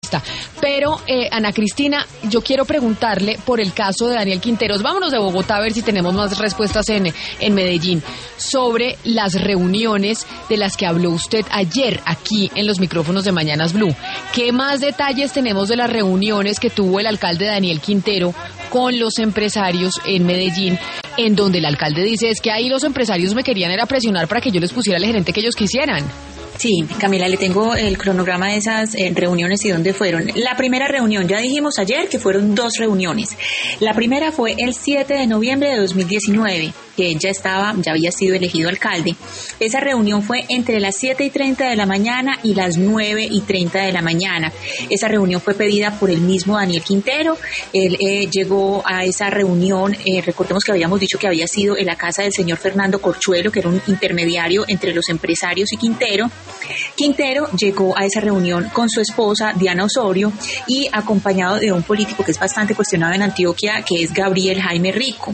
Pero, Ana Cristina, yo quiero preguntarle por el caso de Daniel Quinteros. Vámonos de Bogotá a ver si tenemos más respuestas en Medellín sobre las reuniones de las que habló usted ayer aquí en los micrófonos de Mañanas Blue. ¿Qué más detalles tenemos de las reuniones que tuvo el alcalde Daniel Quintero con los empresarios en Medellín, en donde el alcalde dice es que ahí los empresarios me querían era presionar para que yo les pusiera al gerente que ellos quisieran? Sí, Camila, le tengo el cronograma de esas reuniones y dónde fueron. La primera reunión, ya dijimos ayer que fueron 2 reuniones. La primera fue el 7 de noviembre de 2019, que ya había sido elegido alcalde. Esa reunión fue entre las 7:30 de la mañana y las 9:30 de la mañana. Esa reunión fue pedida por el mismo Daniel Quintero. Él llegó a esa reunión, recordemos que habíamos dicho que había sido en la casa del señor Fernando Corchuelo, que era un intermediario entre los empresarios y Quintero. Quintero llegó a esa reunión con su esposa Diana Osorio y acompañado de un político que es bastante cuestionado en Antioquia, que es Gabriel Jaime Rico.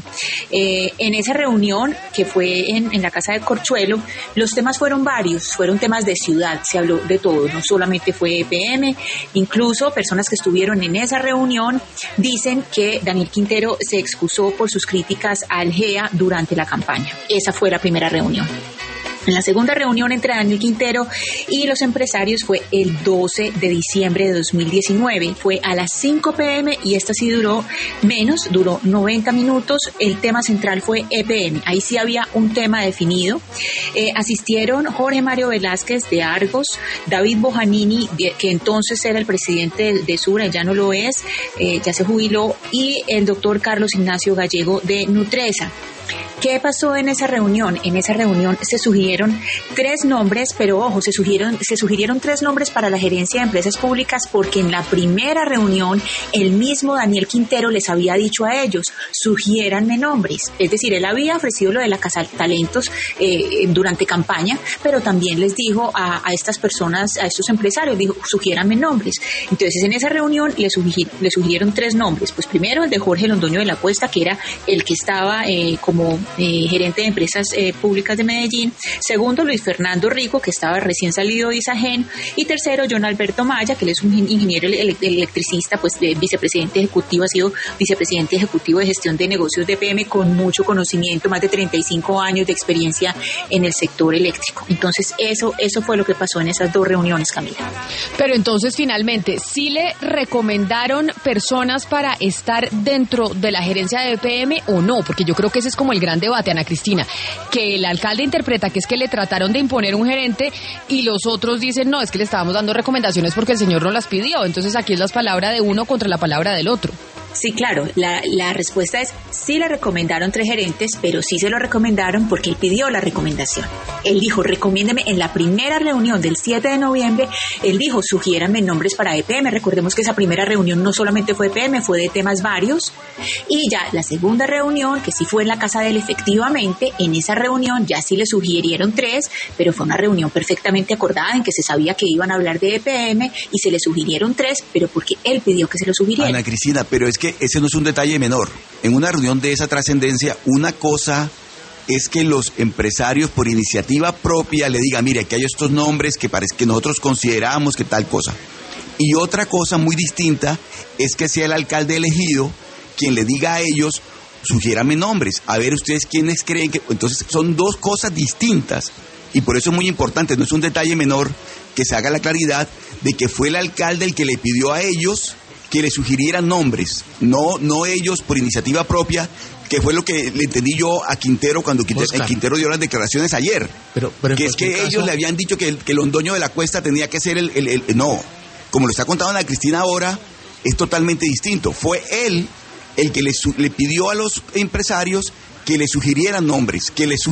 En esa reunión, que fue en la casa de Corchuelo, los temas fueron varios, fueron temas de ciudad, se habló de todo, no solamente fue EPM, incluso personas que estuvieron en esa reunión dicen que Daniel Quintero se excusó por sus críticas al GEA durante la campaña. Esa fue la primera reunión. En la segunda reunión entre Daniel Quintero y los empresarios fue el 12 de diciembre de 2019. Fue a las 5 p.m. y esta sí duró menos, duró 90 minutos. El tema central fue EPM. Ahí sí había un tema definido. Asistieron Jorge Mario Velázquez de Argos, David Bojanini, que entonces era el presidente de Sura, ya no lo es, ya se jubiló, y el doctor Carlos Ignacio Gallego de Nutresa. ¿Qué pasó en esa reunión? En esa reunión se sugirieron 3 nombres, pero ojo, se sugirieron 3 nombres para la gerencia de empresas públicas porque en la primera reunión el mismo Daniel Quintero les había dicho a ellos, sugiéranme nombres. Es decir, él había ofrecido lo de la Casa Talentos durante campaña, pero también les dijo a estas personas, a estos empresarios, dijo, sugiéranme nombres. Entonces en esa reunión le sugirieron 3 nombres. Pues primero el de Jorge Londoño de la Cuesta, que era el que estaba como gerente de empresas públicas de Medellín. Segundo, Luis Fernando Rico, que estaba recién salido de Isagen. Y tercero, John Alberto Maya, que él es un ingeniero electricista, pues vicepresidente ejecutivo, ha sido vicepresidente ejecutivo de gestión de negocios de EPM con mucho conocimiento, más de 35 años de experiencia en el sector eléctrico. Entonces, eso fue lo que pasó en esas 2 reuniones, Camila. Pero entonces, finalmente, ¿sí le recomendaron personas para estar dentro de la gerencia de EPM o no? Porque yo creo que ese es como el gran debate, Ana Cristina, que el alcalde interpreta que es que le trataron de imponer un gerente y los otros dicen, no, es que le estábamos dando recomendaciones porque el señor no las pidió. Entonces aquí es la palabra de uno contra la palabra del otro. Sí, claro, la respuesta es sí le recomendaron 3 gerentes, pero sí se lo recomendaron porque él pidió la recomendación. Él dijo, recomiéndeme, en la primera reunión del 7 de noviembre, él dijo, sugiéranme nombres para EPM. Recordemos que esa primera reunión no solamente fue EPM, fue de temas varios. Y ya la segunda reunión, que sí fue en la casa de él efectivamente, en esa reunión ya sí le sugirieron 3, pero fue una reunión perfectamente acordada en que se sabía que iban a hablar de EPM y se le sugirieron 3, pero porque él pidió que se lo sugirieran. Ana Cristina, pero es que ese no es un detalle menor. En una reunión de esa trascendencia, una cosa es que los empresarios por iniciativa propia le digan, mire, aquí hay estos nombres que parece que nosotros consideramos que tal cosa. Y otra cosa muy distinta es que sea el alcalde elegido quien le diga a ellos, sugiérame nombres, a ver ustedes quiénes creen que... Entonces son 2 cosas distintas y por eso es muy importante, no es un detalle menor que se haga la claridad de que fue el alcalde el que le pidió a ellos que le sugirieran nombres, no ellos por iniciativa propia, que fue lo que le entendí yo a Quintero cuando Quintero dio las declaraciones ayer, pero que es que caso... ellos le habían dicho que el Londoño de la Cuesta tenía que ser no, como lo está contando Ana Cristina ahora, es totalmente distinto. Fue él el que le pidió a los empresarios que le sugirieran nombres,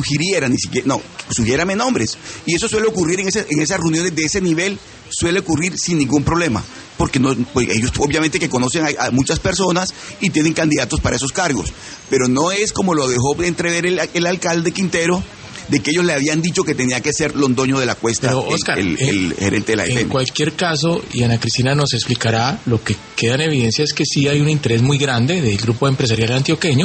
ni siquiera, no, sugiérame nombres. Y eso suele ocurrir en esas reuniones de ese nivel, suele ocurrir sin ningún problema, porque pues ellos obviamente que conocen a muchas personas y tienen candidatos para esos cargos, pero no es como lo dejó entrever el alcalde Quintero, de que ellos le habían dicho que tenía que ser Londoño de la Cuesta, pero, Oscar, el gerente de la EPM. En cualquier caso, y Ana Cristina nos explicará, lo que queda en evidencia es que sí hay un interés muy grande del grupo empresarial antioqueño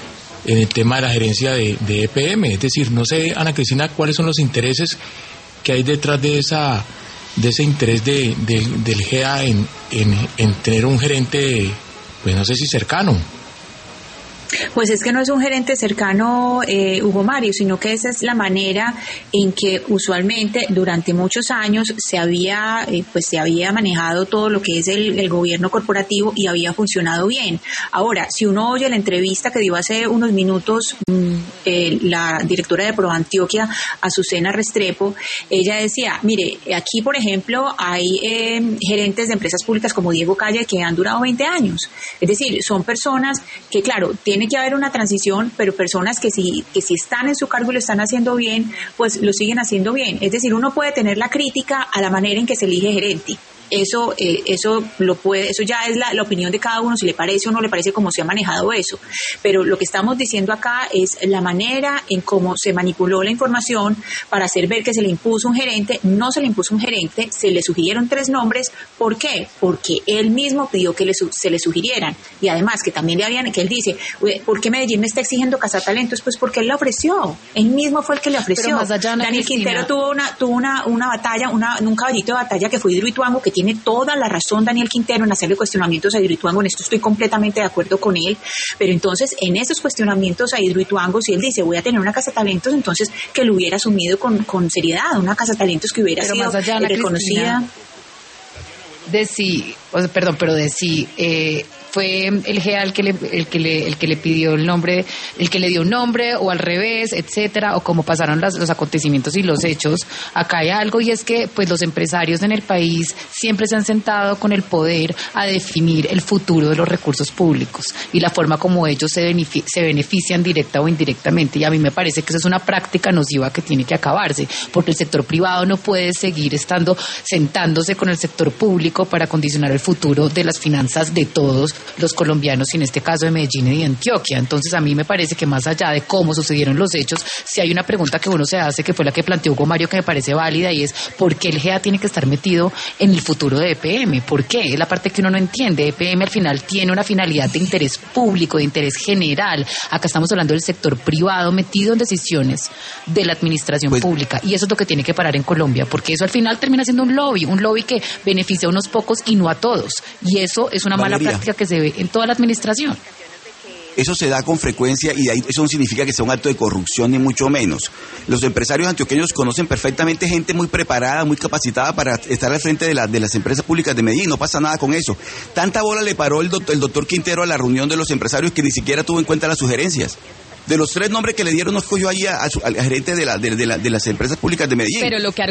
en el tema de la gerencia de EPM. Es decir, no sé, Ana Cristina, cuáles son los intereses que hay detrás de esa de ese interés del GEA en tener un gerente, pues no sé si cercano. Pues es que no es un gerente cercano, Hugo Mario, sino que esa es la manera en que usualmente durante muchos años se había manejado todo lo que es el gobierno corporativo y había funcionado bien. Ahora, si uno oye la entrevista que dio hace unos minutos la directora de ProAntioquia, Azucena Restrepo, ella decía, mire, aquí por ejemplo hay gerentes de empresas públicas como Diego Calle que han durado 20 años. Es decir, son personas que, claro, tiene que haber una transición, pero personas que si están en su cargo y lo están haciendo bien, pues lo siguen haciendo bien. Es decir, uno puede tener la crítica a la manera en que se elige gerente. Eso ya es la opinión de cada uno, si le parece o no le parece cómo se ha manejado eso. Pero lo que estamos diciendo acá es la manera en cómo se manipuló la información para hacer ver que se le impuso un gerente. No se le impuso un gerente, se le sugirieron 3 nombres. ¿Por qué? Porque él mismo pidió que se le sugirieran. Y además que también que él dice, ¿por qué Medellín me está exigiendo cazatalentos? Pues porque él le ofreció. Él mismo fue el que le ofreció. Pero más allá, Daniel Quintero tuvo una batalla, un caballito de batalla que fue Hidroituango, que tiene toda la razón Daniel Quintero en hacerle cuestionamientos a Hidroituango. En esto estoy completamente de acuerdo con él, pero entonces en esos cuestionamientos a Hidroituango, si él dice voy a tener una cazatalentos, entonces que lo hubiera asumido con seriedad, una cazatalentos que hubiera sido reconocida. Fue el GEA el que le pidió el nombre, el que le dio un nombre, o al revés, etcétera, o cómo pasaron los acontecimientos y los hechos. Acá hay algo, y es que pues los empresarios en el país siempre se han sentado con el poder a definir el futuro de los recursos públicos y la forma como ellos se benefician directa o indirectamente, y a mí me parece que eso es una práctica nociva que tiene que acabarse, porque el sector privado no puede seguir sentándose con el sector público para condicionar el futuro de las finanzas de todos los colombianos, y en este caso de Medellín y de Antioquia. Entonces a mí me parece que más allá de cómo sucedieron los hechos, si hay una pregunta que uno se hace, que fue la que planteó Hugo Mario, que me parece válida, y es ¿por qué el GEA tiene que estar metido en el futuro de EPM? ¿Por qué? Es la parte que uno no entiende. EPM al final tiene una finalidad de interés público, de interés general. Acá estamos hablando del sector privado metido en decisiones de la administración pública, y eso es lo que tiene que parar en Colombia, porque eso al final termina siendo un lobby que beneficia a unos pocos y no a todos, y eso es una mala práctica que se ve en toda la administración. Eso se da con frecuencia, y eso no significa que sea un acto de corrupción ni mucho menos. Los empresarios antioqueños conocen perfectamente gente muy preparada, muy capacitada para estar al frente de las empresas públicas de Medellín. No pasa nada con eso. Tanta bola le paró el doctor Quintero a la reunión de los empresarios que ni siquiera tuvo en cuenta las sugerencias. De los 3 nombres que le dieron, no escogió ahí al gerente de las empresas públicas de Medellín. Pero lo que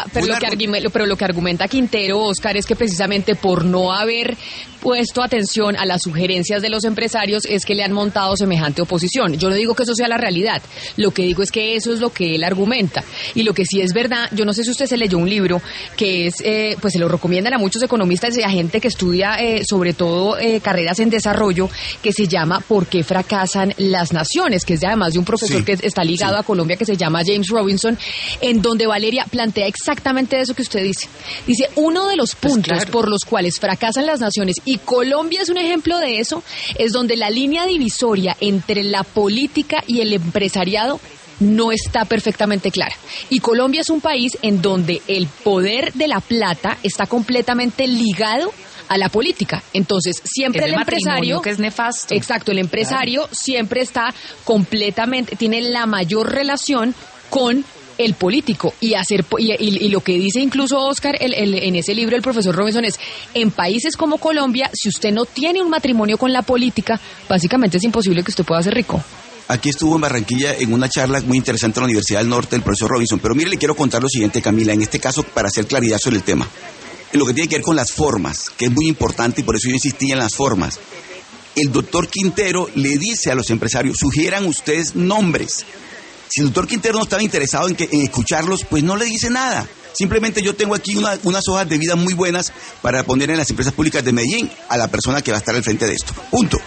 argumenta Quintero, Oscar, es que precisamente por no haber puesto atención a las sugerencias de los empresarios es que le han montado semejante oposición. Yo no digo que eso sea la realidad, lo que digo es que eso es lo que él argumenta. Y lo que sí es verdad, yo no sé si usted se leyó un libro que es, pues se lo recomiendan a muchos economistas y a gente que estudia sobre todo carreras en desarrollo, que se llama ¿Por qué fracasan las naciones?, que es además de un profesor que está ligado a Colombia, que se llama James Robinson, en donde Valeria plantea exactamente eso que usted dice. Dice, uno de los puntos por los cuales fracasan las naciones, y Colombia es un ejemplo de eso, es donde la línea divisoria entre la política y el empresariado no está perfectamente clara. Y Colombia es un país en donde el poder de la plata está completamente ligado a la política. Entonces, siempre el empresario, que es nefasto. Exacto, el empresario siempre está tiene la mayor relación con el político, y lo que dice incluso Oscar en ese libro el profesor Robinson es, en países como Colombia, si usted no tiene un matrimonio con la política, básicamente es imposible que usted pueda ser rico. Aquí estuvo en Barranquilla en una charla muy interesante en la Universidad del Norte el profesor Robinson, pero mire, le quiero contar lo siguiente, Camila, en este caso para hacer claridad sobre el tema. En lo que tiene que ver con las formas, que es muy importante, y por eso yo insistía en las formas. El doctor Quintero le dice a los empresarios, sugieran ustedes nombres. Si el doctor Quintero no estaba interesado en escucharlos, pues no le dice nada. Simplemente yo tengo aquí unas hojas de vida muy buenas para poner en las empresas públicas de Medellín a la persona que va a estar al frente de esto. Punto.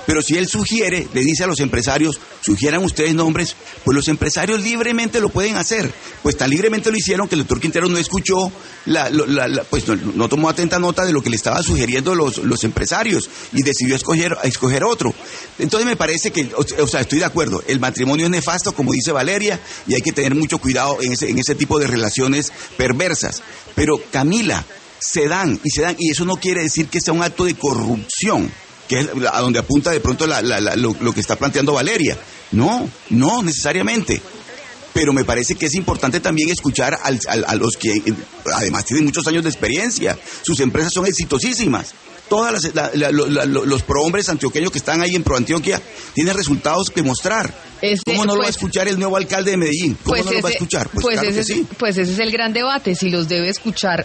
Pero si él sugiere, le dice a los empresarios, sugieran ustedes nombres, pues los empresarios libremente lo pueden hacer. Pues tan libremente lo hicieron que el doctor Quintero no escuchó, pues no tomó atenta nota de lo que le estaban sugiriendo los empresarios y decidió escoger otro. Entonces me parece que, o sea, estoy de acuerdo, el matrimonio es nefasto, como dice Valeria, y hay que tener mucho cuidado en ese tipo de relaciones perversas. Pero, Camila, se dan, y eso no quiere decir que sea un acto de corrupción, que es a donde apunta de pronto lo que está planteando Valeria. No necesariamente. Pero me parece que es importante también escuchar a los que además tienen muchos años de experiencia. Sus empresas son exitosísimas. Todas los prohombres antioqueños que están ahí en ProAntioquia tienen resultados que mostrar. ¿Cómo no lo va a escuchar el nuevo alcalde de Medellín? ¿Cómo no lo va a escuchar? Pues claro que sí. Pues ese es el gran debate, si los debe escuchar